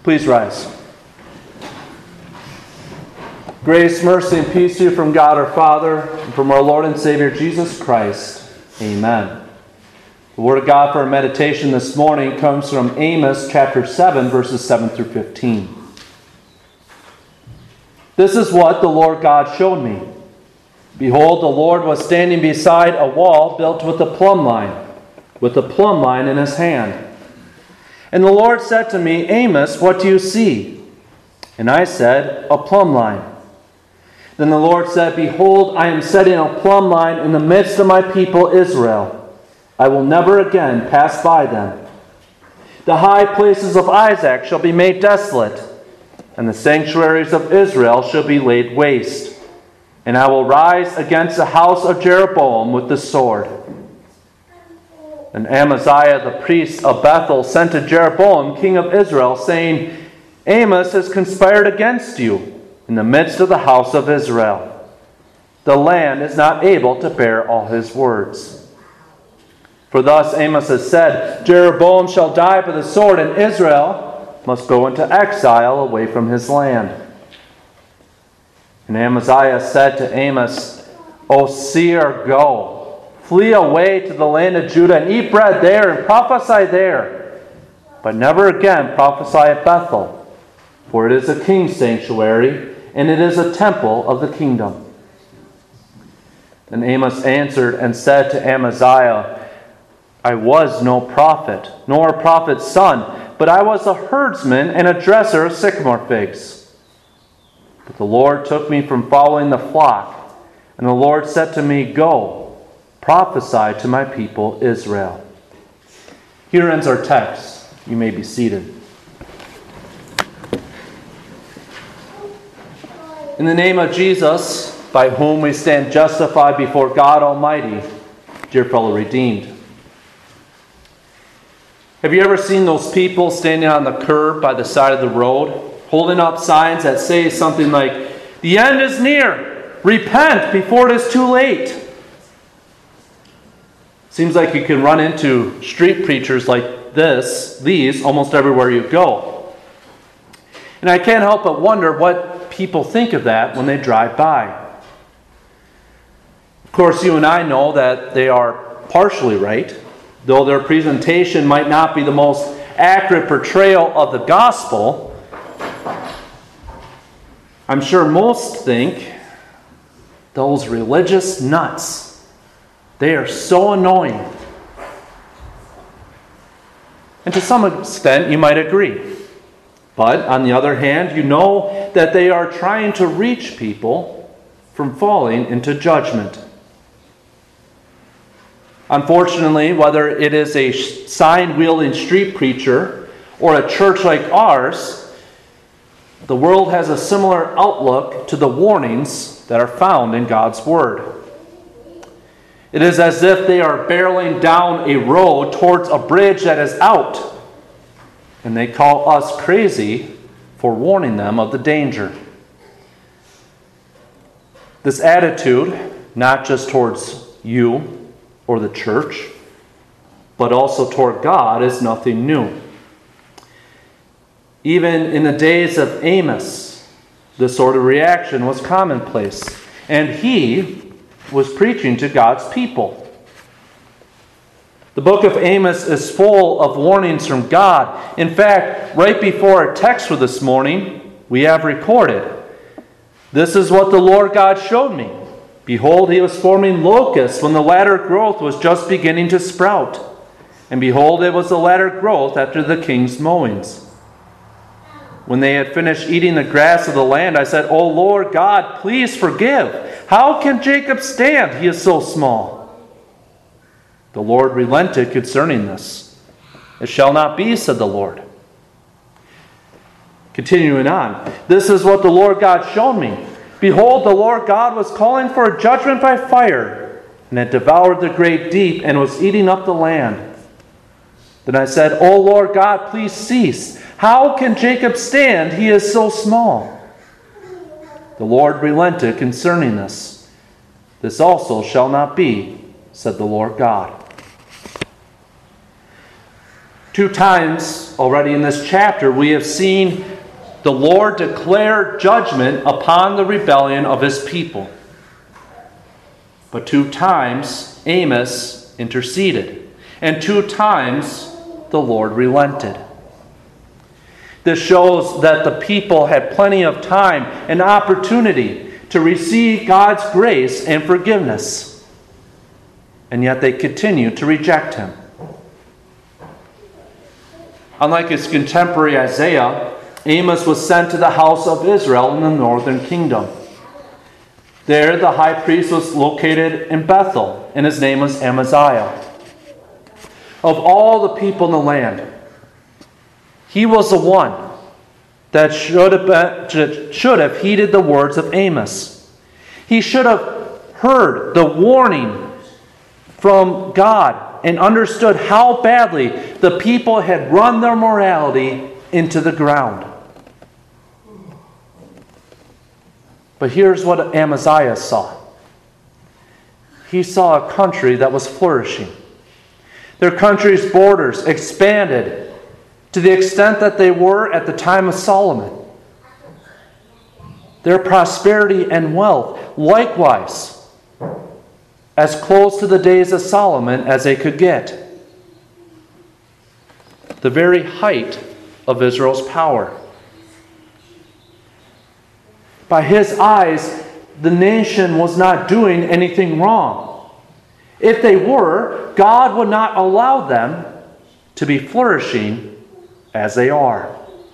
Please rise. Grace, mercy, and peace to you from God our Father and from our Lord and Savior Jesus Christ. Amen. The Word of God for our meditation this morning comes from Amos chapter 7, verses 7 through 15. This is what the Lord God showed me. Behold, the Lord was standing beside a wall built with a plumb line in his hand. And the Lord said to me, Amos, what do you see? And I said, a plumb line. Then the Lord said, Behold, I am setting a plumb line in the midst of my people Israel. I will never again pass by them. The high places of Isaac shall be made desolate, and the sanctuaries of Israel shall be laid waste. And I will rise against the house of Jeroboam with the sword. And Amaziah the priest of Bethel sent to Jeroboam, king of Israel, saying, Amos has conspired against you in the midst of the house of Israel. The land is not able to bear all his words. For thus Amos has said, Jeroboam shall die by the sword, and Israel must go into exile away from his land. And Amaziah said to Amos, O seer, go. Flee away to the land of Judah and eat bread there and prophesy there. But never again prophesy at Bethel, for it is a king's sanctuary, and it is a temple of the kingdom. And Amos answered and said to Amaziah, I was no prophet, nor a prophet's son, but I was a herdsman and a dresser of sycamore figs. But the Lord took me from following the flock, and the Lord said to me, Go, prophesy to my people Israel. Here ends our text. You may be seated. In the name of Jesus, by whom we stand justified before God Almighty, dear fellow redeemed. Have you ever seen those people standing on the curb by the side of the road, holding up signs that say something like, the end is near, repent before it is too late? Seems like you can run into street preachers like these, almost everywhere you go. And I can't help but wonder what people think of that when they drive by. Of course, you and I know that they are partially right, though their presentation might not be the most accurate portrayal of the gospel. I'm sure most think, those religious nuts, they are so annoying. And to some extent, you might agree. But on the other hand, you know that they are trying to reach people from falling into judgment. Unfortunately, whether it is a sign-wielding street preacher or a church like ours, the world has a similar outlook to the warnings that are found in God's Word. It is as if they are barreling down a road towards a bridge that is out, and they call us crazy for warning them of the danger. This attitude, not just towards you or the church, but also toward God, is nothing new. Even in the days of Amos, this sort of reaction was commonplace, and he was preaching to God's people. The book of Amos is full of warnings from God. In fact, right before our text for this morning, we have recorded, This is what the Lord God showed me. Behold, he was forming locusts when the latter growth was just beginning to sprout. And behold, it was the latter growth after the king's mowings. When they had finished eating the grass of the land, I said, O Lord God, please forgive. How can Jacob stand? He is so small. The Lord relented concerning this. It shall not be, said the Lord. Continuing on, this is what the Lord God showed me. Behold, the Lord God was calling for a judgment by fire, and had devoured the great deep, and was eating up the land. Then I said, O Lord God, please cease. How can Jacob stand? He is so small. The Lord relented concerning this. This also shall not be, said the Lord God. 2 times already in this chapter, we have seen the Lord declare judgment upon the rebellion of his people. But 2 times Amos interceded, and 2 times the Lord relented. This shows that the people had plenty of time and opportunity to receive God's grace and forgiveness, and yet they continued to reject him. Unlike his contemporary Isaiah, Amos was sent to the house of Israel in the northern kingdom. There, the high priest was located in Bethel, and his name was Amaziah. Of all the people in the land, he was the one that should have heeded the words of Amos. He should have heard the warning from God and understood how badly the people had run their morality into the ground. But here's what Amaziah saw. He saw a country that was flourishing. Their country's borders expanded to the extent that they were at the time of Solomon. Their prosperity and wealth, likewise, as close to the days of Solomon as they could get. The very height of Israel's power. By his eyes, the nation was not doing anything wrong. If they were, God would not allow them to be flourishing as they are.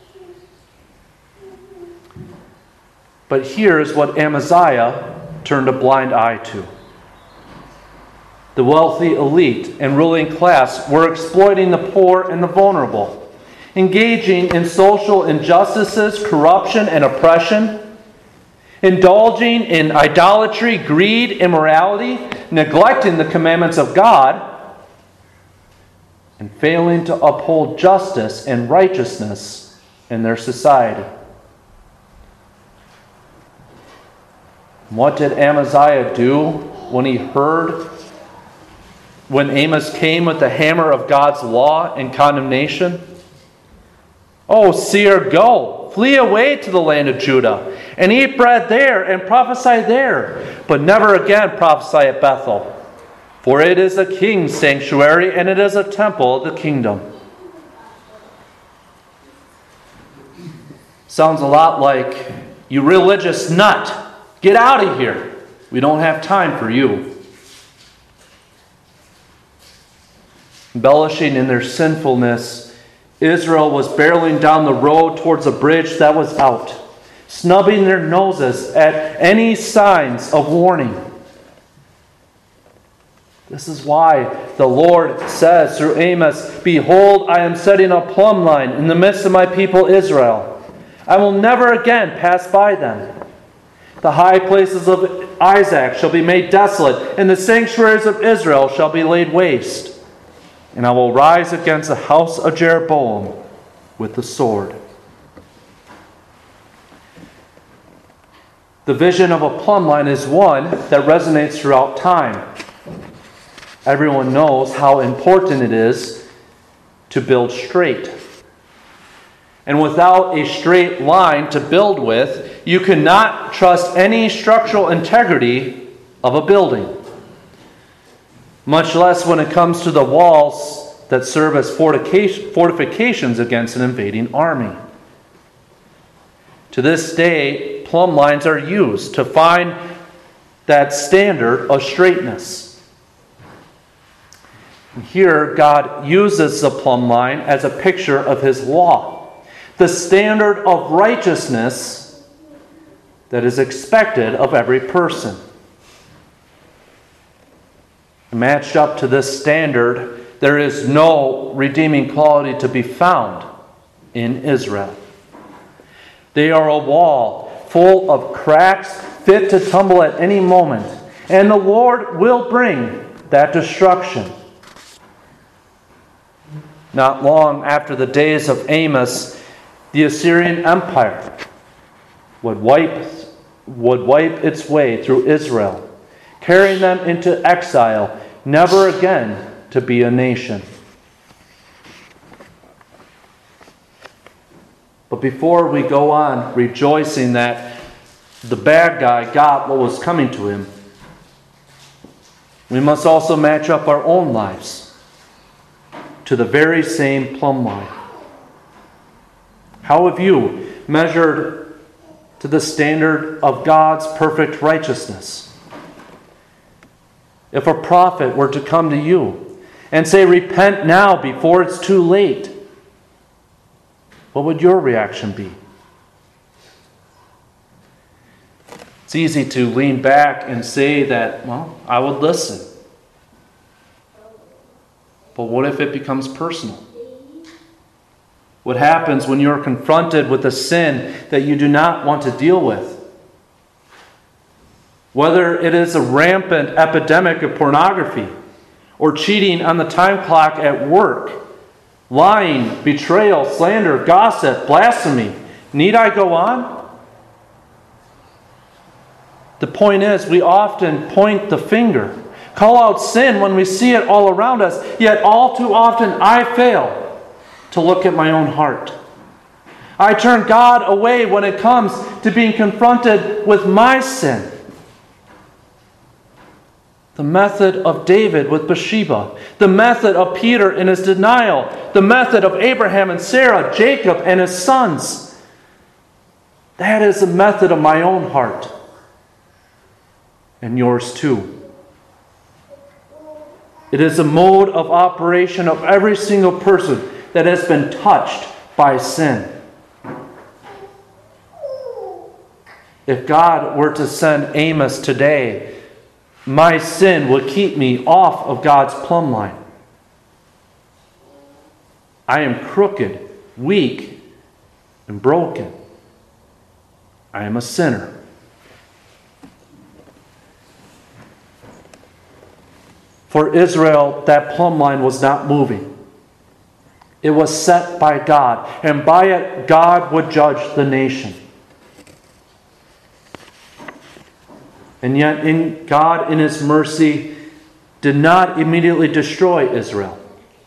But here's what Amaziah turned a blind eye to. The wealthy elite and ruling class were exploiting the poor and the vulnerable, engaging in social injustices, corruption, and oppression, indulging in idolatry, greed, immorality, neglecting the commandments of God, and failing to uphold justice and righteousness in their society. What did Amaziah do when Amos came with the hammer of God's law and condemnation? Oh, seer, go, flee away to the land of Judah, and eat bread there, and prophesy there, but never again prophesy at Bethel. For it is a king's sanctuary, and it is a temple of the kingdom. Sounds a lot like, you religious nut, get out of here. We don't have time for you. Embellishing in their sinfulness, Israel was barreling down the road towards a bridge that was out, snubbing their noses at any signs of warning. This is why the Lord says through Amos, "Behold, I am setting a plumb line in the midst of my people Israel. I will never again pass by them. The high places of Isaac shall be made desolate, and the sanctuaries of Israel shall be laid waste. And I will rise against the house of Jeroboam with the sword." The vision of a plumb line is one that resonates throughout time. Everyone knows how important it is to build straight. And without a straight line to build with, you cannot trust any structural integrity of a building. Much less when it comes to the walls that serve as fortifications against an invading army. To this day, plumb lines are used to find that standard of straightness. Here, God uses the plumb line as a picture of His law, the standard of righteousness that is expected of every person. Matched up to this standard, there is no redeeming quality to be found in Israel. They are a wall full of cracks, fit to tumble at any moment, and the Lord will bring that destruction. Not long after the days of Amos, the Assyrian Empire would wipe its way through Israel, carrying them into exile, never again to be a nation. But before we go on rejoicing that the bad guy got what was coming to him, we must also match up our own lives to the very same plumb line. How have you measured to the standard of God's perfect righteousness? If a prophet were to come to you and say, "Repent now before it's too late," what would your reaction be? It's easy to lean back and say that, well, I would listen. But what if it becomes personal? What happens when you're confronted with a sin that you do not want to deal with? Whether it is a rampant epidemic of pornography, or cheating on the time clock at work, lying, betrayal, slander, gossip, blasphemy. Need I go on? The point is, we often point the finger, call out sin when we see it all around us, yet all too often I fail to look at my own heart. I turn God away when it comes to being confronted with my sin. The method of David with Bathsheba, the method of Peter in his denial, the method of Abraham and Sarah, Jacob and his sons. That is the method of my own heart, and yours too. It is a mode of operation of every single person that has been touched by sin. If God were to send Amos today, my sin would keep me off of God's plumb line. I am crooked, weak, and broken. I am a sinner. For Israel, that plumb line was not moving. It was set by God, and by it, God would judge the nation. And yet, God, in His mercy, did not immediately destroy Israel.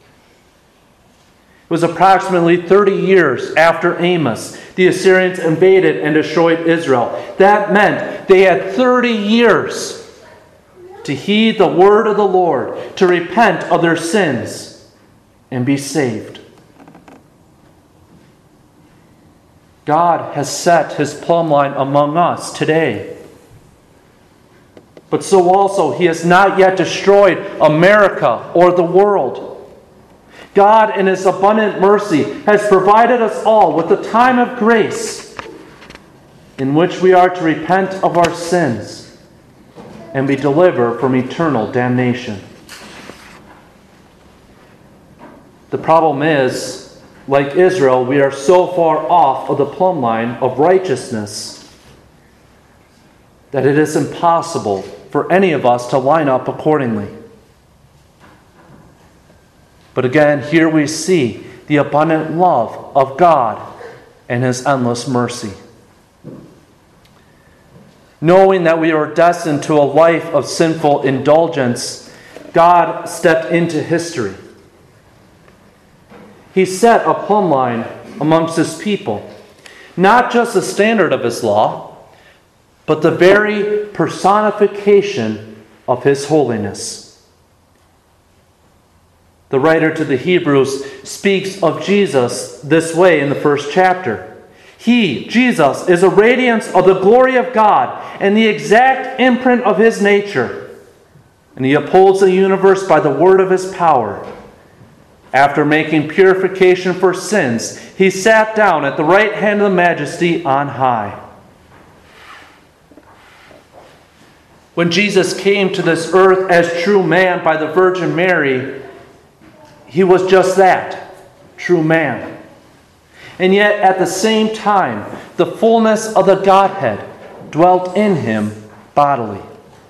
It was approximately 30 years after Amos, the Assyrians invaded and destroyed Israel. That meant they had 30 years to heed the word of the Lord, to repent of their sins, and be saved. God has set His plumb line among us today. But so also He has not yet destroyed America or the world. God, in His abundant mercy, has provided us all with a time of grace in which we are to repent of our sins and be delivered from eternal damnation. The problem is, like Israel, we are so far off of the plumb line of righteousness that it is impossible for any of us to line up accordingly. But again, here we see the abundant love of God and His endless mercy. Knowing that we are destined to a life of sinful indulgence, God stepped into history. He set a plumb line amongst His people, not just the standard of His law, but the very personification of His holiness. The writer to the Hebrews speaks of Jesus this way in the first chapter. He, Jesus, is a radiance of the glory of God and the exact imprint of His nature. And He upholds the universe by the word of His power. After making purification for sins, He sat down at the right hand of the Majesty on high. When Jesus came to this earth as true man by the Virgin Mary, He was just that, true man. And yet, at the same time, the fullness of the Godhead dwelt in Him bodily.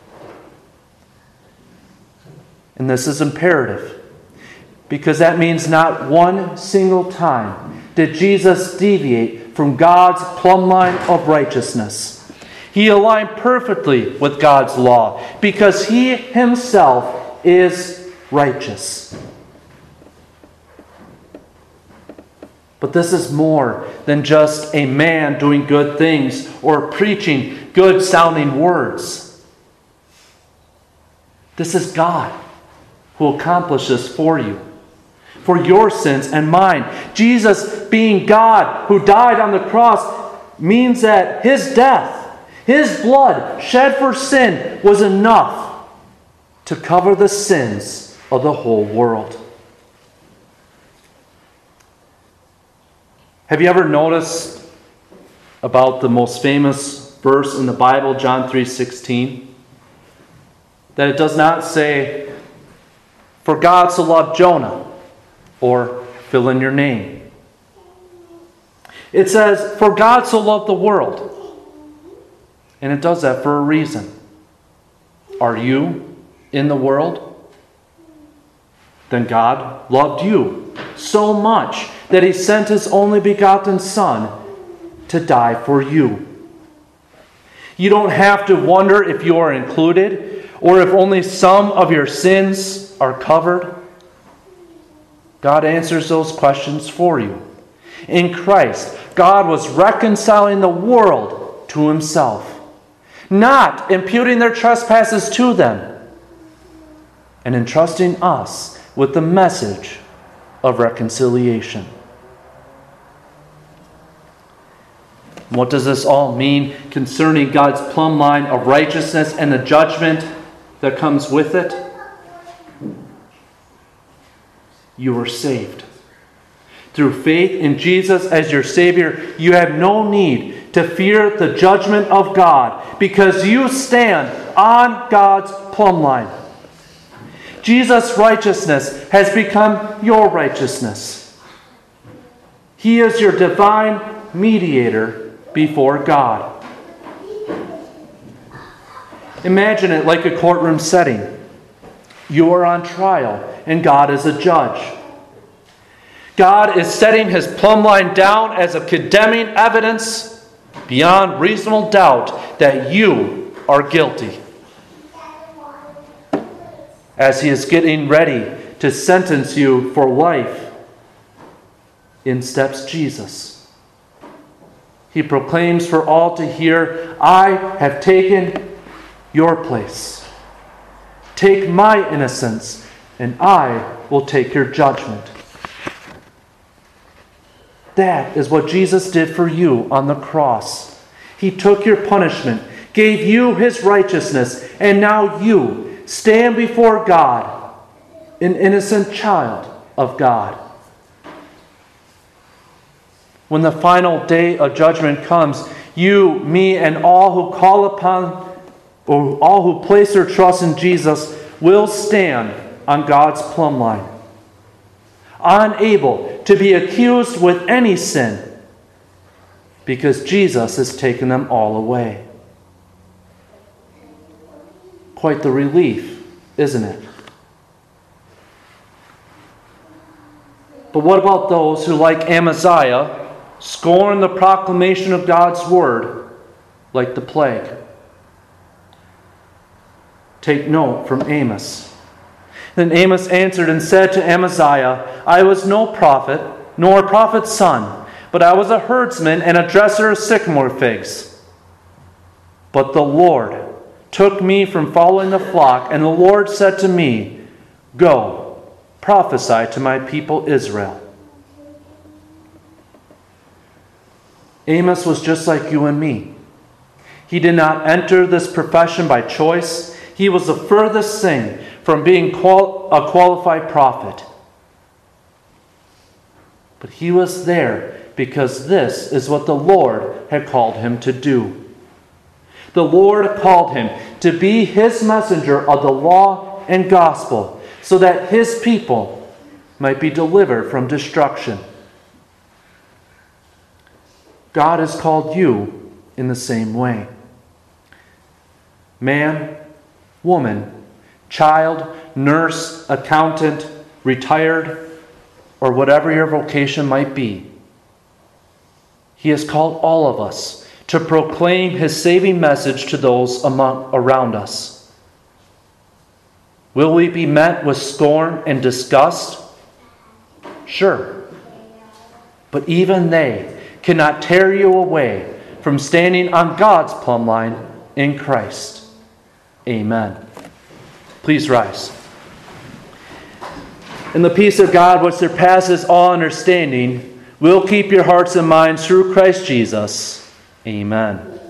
And this is imperative, because that means not one single time did Jesus deviate from God's plumb line of righteousness. He aligned perfectly with God's law, because He Himself is righteous. But this is more than just a man doing good things or preaching good-sounding words. This is God who accomplishes for you, for your sins and mine. Jesus, being God who died on the cross, means that His death, His blood shed for sin was enough to cover the sins of the whole world. Have you ever noticed about the most famous verse in the Bible, John 3:16? That it does not say, "For God so loved Jonah," or fill in your name. It says, "For God so loved the world." And it does that for a reason. Are you in the world? Then God loved you so much that He sent His only begotten Son to die for you. You don't have to wonder if you are included or if only some of your sins are covered. God answers those questions for you. In Christ, God was reconciling the world to Himself, not imputing their trespasses to them, and entrusting us with the message of reconciliation. What does this all mean concerning God's plumb line of righteousness and the judgment that comes with it? You are saved. Through faith in Jesus as your Savior, you have no need to fear the judgment of God because you stand on God's plumb line. Jesus' righteousness has become your righteousness. He is your divine mediator before God. Imagine it like a courtroom setting. You are on trial and God is a judge. God is setting His plumb line down as a condemning evidence beyond reasonable doubt that you are guilty. As He is getting ready to sentence you for life, in steps Jesus. He proclaims for all to hear, "I have taken your place. Take my innocence, and I will take your judgment." That is what Jesus did for you on the cross. He took your punishment, gave you His righteousness, and now you stand before God, an innocent child of God. When the final day of judgment comes, you, me, and all who call upon, or all who place their trust in Jesus, will stand on God's plumb line, unable to be accused with any sin, because Jesus has taken them all away. Quite the relief, isn't it? But what about those who, like Amaziah, scorn the proclamation of God's word like the plague? Take note from Amos. Then Amos answered and said to Amaziah, "I was no prophet, nor a prophet's son, but I was a herdsman and a dresser of sycamore figs. But the Lord took me from following the flock, and the Lord said to me, 'Go, prophesy to my people Israel.'" Amos was just like you and me. He did not enter this profession by choice. He was the furthest thing from being a qualified prophet. But he was there because this is what the Lord had called him to do. The Lord called him to be His messenger of the law and gospel so that His people might be delivered from destruction. God has called you in the same way. Man, woman, child, nurse, accountant, retired, or whatever your vocation might be, He has called all of us to proclaim His saving message to those around us. Will we be met with scorn and disgust? Sure. but even they cannot tear you away from standing on God's plumb line in Christ. Amen. Please rise. And the peace of God, which surpasses all understanding, will keep your hearts and minds through Christ Jesus. Amen.